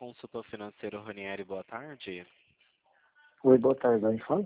consultor financeiro Ranieri, boa tarde. Oi, boa tarde, a gente fala?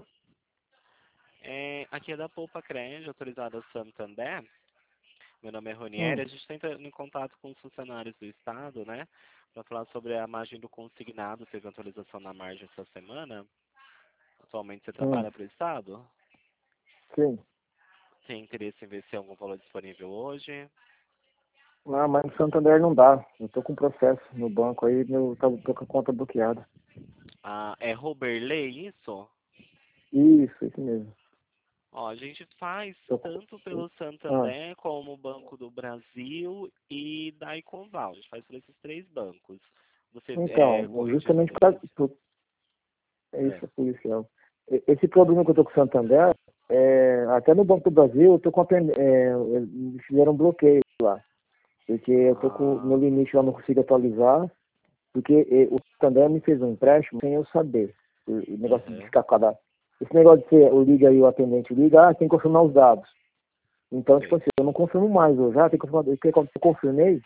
Aqui é da Poupa Crédito, autorizada Santander. Meu nome é Ranieri, a gente está entrando em contato com os funcionários do Estado, né? Para falar sobre a margem do consignado, teve atualização na margem essa semana. Atualmente você trabalha para o Estado? Sim. Tem interesse em ver se tem algum valor disponível hoje? Não, mas no Santander não dá. Eu tô com processo no banco aí, tô com a conta bloqueada. Ah, é Roberley isso? Isso mesmo. Ó, a gente faz Tô tanto pelo Ah, Santander como o Banco do Brasil e da Econval. A gente faz por esses três bancos. Você é então, correntista justamente para desses? isso, policial. Esse problema que eu tô com o Santander, até no Banco do Brasil, eu tô com eles fizeram um bloqueio lá. Porque eu tô com no Ah, limite lá, não consigo atualizar, porque o Santander me fez um empréstimo sem eu saber. O negócio de aham, ficar cada. Esse negócio de ser o liga aí, o atendente liga, tem que confirmar os dados. Então, tipo sei. assim, eu não confirmo mais hoje. Tem que confirmar. O que eu confirmei,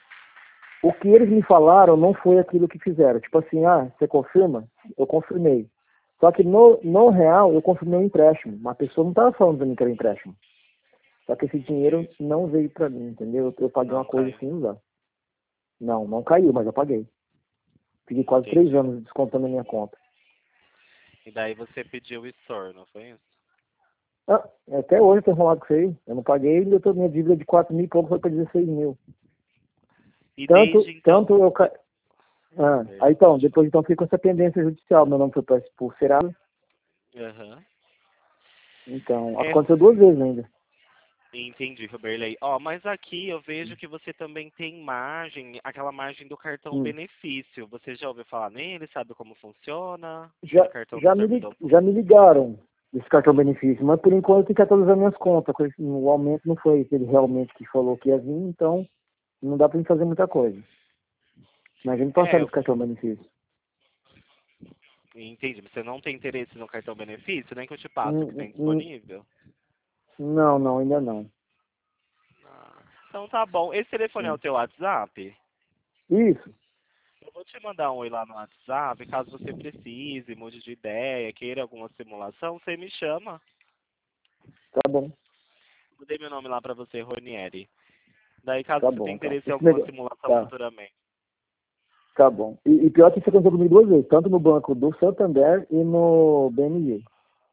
o que eles me falaram não foi aquilo que fizeram. Tipo assim, você confirma? Eu confirmei. Só que no real, eu confirmei um empréstimo. Uma pessoa não estava falando pra mim que era empréstimo. Só que esse dinheiro Entendi. não veio para mim, entendeu? Eu paguei uma Não coisa caiu. sem usar. Não caiu, mas eu paguei. Fiquei quase 3 Entendi. anos descontando a minha conta. E daí você pediu o store, não foi isso? Até hoje eu tô enrolado com isso aí. Eu não paguei e minha dívida de 4 mil e pouco foi para 16 mil. E Tanto, desde então. tanto eu. Aí então, Pode falar. depois então fiquei com essa pendência judicial. Meu nome foi expulsado. Aham. Então, É, aconteceu 2 vezes ainda. entendi, Roberley. Ó, mas aqui eu vejo que você também tem margem, aquela margem do cartão Hum. benefício. Você já ouviu falar nele? Sabe como funciona? Já, É cartão do já, servidor já público. me ligaram desse cartão benefício, mas por enquanto eu tenho que atualizar minhas contas. O aumento não foi ele realmente que falou que ia vir, então não dá para gente fazer muita coisa. Mas a gente É, passaram esse cartão benefício. entendi. Você não tem interesse no cartão benefício, nem que eu te passe o que Hum, tem hum, disponível? não, ainda não. Ah, então tá bom. Esse telefone é o Hum. teu WhatsApp? Isso, Eu vou te mandar um oi lá no WhatsApp, caso você precise, mude de ideia, queira alguma simulação, você me chama. tá bom, Mudei meu nome lá pra você, Ronieri. Daí, caso tá você tenha bom, tá. interesse em Esse alguma negócio, simulação tá, futuramente. tá bom. E pior que isso aconteceu comigo 2 vezes, tanto no banco do Santander e no BMG.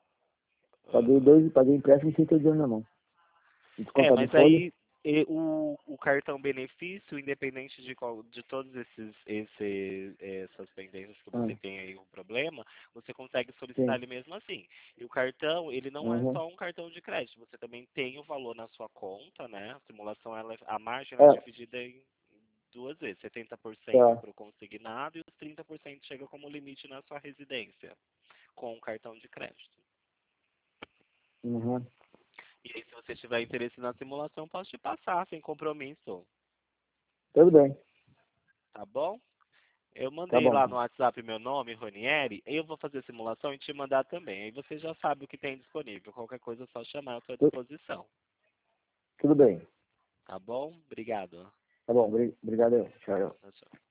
Aham. Paguei empréstimo sem ter dinheiro na mão. Descontado em Mas folha. aí o cartão benefício, independente de todos essas pendências que você Ah, tem aí um problema, você consegue solicitar sim. ele mesmo assim. E o cartão, ele não é Uhum. só um cartão de crédito, você também tem o valor na sua conta, né? A simulação, a margem ela é É, dividida em duas vezes, 70% tá. para o consignado e os 30% chega como limite na sua residência, com o cartão de crédito. Uhum. E aí, se você tiver interesse na simulação, posso te passar, sem compromisso. Tudo bem. Tá bom? Eu Tá mandei bom, lá no então. WhatsApp meu nome, Ronieri, e eu vou fazer a simulação e te mandar também. Aí você já sabe o que tem disponível. Qualquer coisa é só chamar à sua Tu- disposição. Tudo bem. Tá bom? Obrigado. Tá bom, obrigado. Tchau. Tchau, tchau.